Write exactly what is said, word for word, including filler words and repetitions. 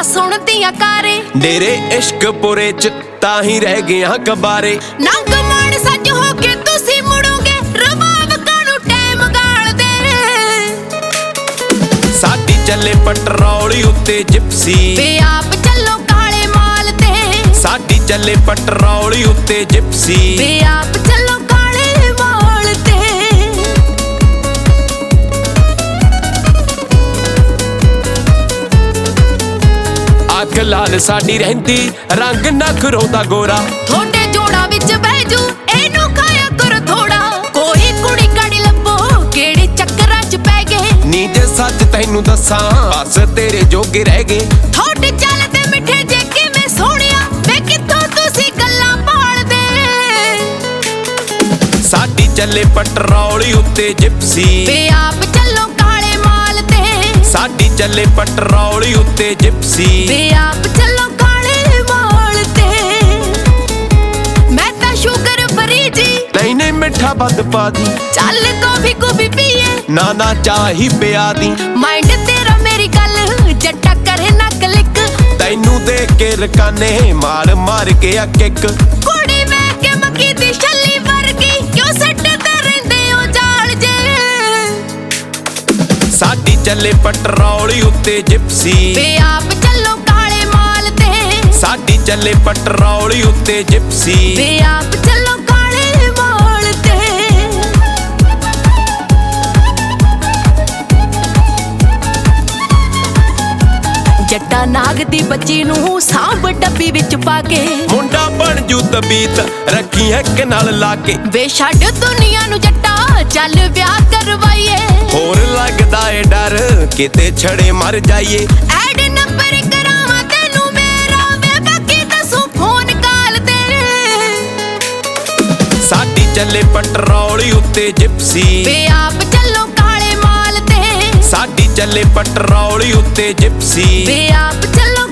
ਸੁਣਦੀਆਂ ਕਾਰੇ ਡੇਰੇ ਇਸ਼ਕ ਪੁਰੇ ਚ ਤਾਂ ਹੀ ਰਹਿ ਗਿਆ ਕਬਾਰੇ ਨੰਗ ਮਾਣ ਸੱਜ ਹੋ ਕੇ ਤੁਸੀਂ ਮੁੜੋਗੇ ਰਬਾਬ ਕਾਨੂੰ ਟਾਈਮ ਗਾਲਦੇ ਸਾਡੀ ਚੱਲੇ ਪੈਟਰੋਲ ਉੱਤੇ ਜਿਪਸੀ ਵੇ ਆਪ ਚੱਲੋ ਕਾਲੇ ਮਾਲ ਤੇ ਸਾਡੀ ਚੱਲੇ ਪੈਟਰੋਲ ਉੱਤੇ ਜਿਪਸੀ ਵੇ ਆਪ ਚੱਲੋ ਕਾਲੇ ਮਾਲ ਤੇ ਅੱਖ ਲਾਲ ਸਾਡੀ ਰਹਿੰਦੀ ਰੰਗ ਨਖਰੋਂ ਦਾ ਗੋਰਾ ਥੋੜੇ ਜੋੜਾਂ ਵਿੱਚ ਬਹਿ ਜੂ ਇਹਨੂੰ ਖਾਇਆ ਕਰ ਥੋੜਾ ਕੋਈ ਕੁੜੀ ਕਾੜੀ ਲੱਭੋ ਕਿਹੜੇ ਚੱਕਰਾਂ ਚ ਪੈ ਗਏ ਨੀ ਜੇ ਸੱਚ ਤੈਨੂੰ ਦੱਸਾਂ ਬਸ ਤੇਰੇ ਜੋਗੇ ਰਹਿ ਗਏ ਥੋੜੇ ਚੱਲਦੇ ਮਿੱਠੇ ਜੇ ਕਿਵੇਂ ਸੋਹਣਿਆ ਵੇ ਕਿੱਥੋਂ ਤੁਸੀਂ ਗੱਲਾਂ ਭਾਲਦੇ ਸਾਡੀ ਚੱਲੇ ਪੈਟਰੋਲ ਉੱਤੇ ਜਿਪਸੀ ਵੇ ਆਪ ਚੱਲੋ ਕਾਲੇ ਮਾਲ ਤੇ ਸਾਡੀ ਚੱਲੇ ਪੈਟਰੋਲ ਉੱਤੇ ਜਿਪਸੀ ਵੇ ਆਪ ਚੱਲੋ ਕਾਲੇ ਮਾਲ ਤੇ ਮੈਂ ਤਾਂ ਸ਼ੂਗਰ ਫਰੀ ਜੀ ਨਹੀਂ ਨਹੀਂ ਮਿੱਠਾ ਵੱਧ ਪਾ ਦੀ ਚੱਲ ਕੌਫੀ ਕੌਫੀ ਪੀਏ ਨਾ ਨਾ ਚਾਹੀ ਪਿਆ ਦੀ ਮਾਈਂਡ ਤੇਰਾ ਮੇਰੀ ਗੱਲ ਜੱਟਾ ਕਰੇ ਨਾ ਕਲਿੱਕ ਤੈਨੂੰ ਦੇਖ ਕੇ ਰਕਾਨੇ ਮਾਰ ਮਾਰ ਕੇ ਅੱਕ ਇੱਕ ਕੁੜੀ ਵੇਖ ਕੇ ਮੱਕੀ ਦੀ ਛੱਲੀ ਵਰਗੀ ਕਿਉਂ ਸੱਟਦੇ ਰਹਿੰਦੇ ਹੋ ਜਾਲ ਜੇ ਸਾਡੀ ਚੱਲੇ ਪੈਟਰੋਲ ਉੱਤੇ ਜਿਪਸੀ ਵੇ ਆਪ ਚੱਲੋ ਕਾਲੇ ਮਾਲ ਤੇ ਸਾਡੀ ਚੱਲੇ ਪੈਟਰੋਲ ਉੱਤੇ ਜਿਪਸੀ ਵੇ ਆਪ ਚੱਲੋ ਕਾਲੇ ਮਾਲ ਤੇ ਜੱਟਾ ਨਾਗ ਦੀ ਬੱਚੀ ਨੂੰ ਸਾਂਭ ਡੱਬੀ ਵਿੱਚ ਪਾ ਕੇ ਮੁੰਡਾ ਬਣ ਜੂ ਤਬੀਤ ਰੱਖੀ ਇੱਕ ਨਾਲ ਲਾ ਕੇ ਵੇ ਛੱਡ ਦੁਨੀਆ ਨੂੰ ਜੱਟਾ ਚੱਲ ਵਿਆਹ ਕਰਵਾਈਏ ਹੋਰ ਲੱਗਦਾ ਏ ਡਰ ਕਿਤੇ ਛੜੇ ਮਰ ਜਾਈਏ ਐਡ ਨੰਬਰ ਕਰਾਵਾਂ ਤੈਨੂੰ ਮੇਰਾ ਵੇ ਬਾਕੀ ਦੱਸੂ ਫੋਨ ਕਾਲ ਤੇ ਸਾਡੀ ਚੱਲੇ ਪੈਟਰੋਲ ਉੱਤੇ ਜਿਪਸੀ ਵੇ ਆਪ ਚੱਲੋ ਕਾਲੇ ਮਾਲ ਤੇ ਸਾਡੀ ਚੱਲੇ ਪੈਟਰੋਲ ਉੱਤੇ ਜਿਪਸੀ ਵੇ ਆਪ ਚੱਲੋ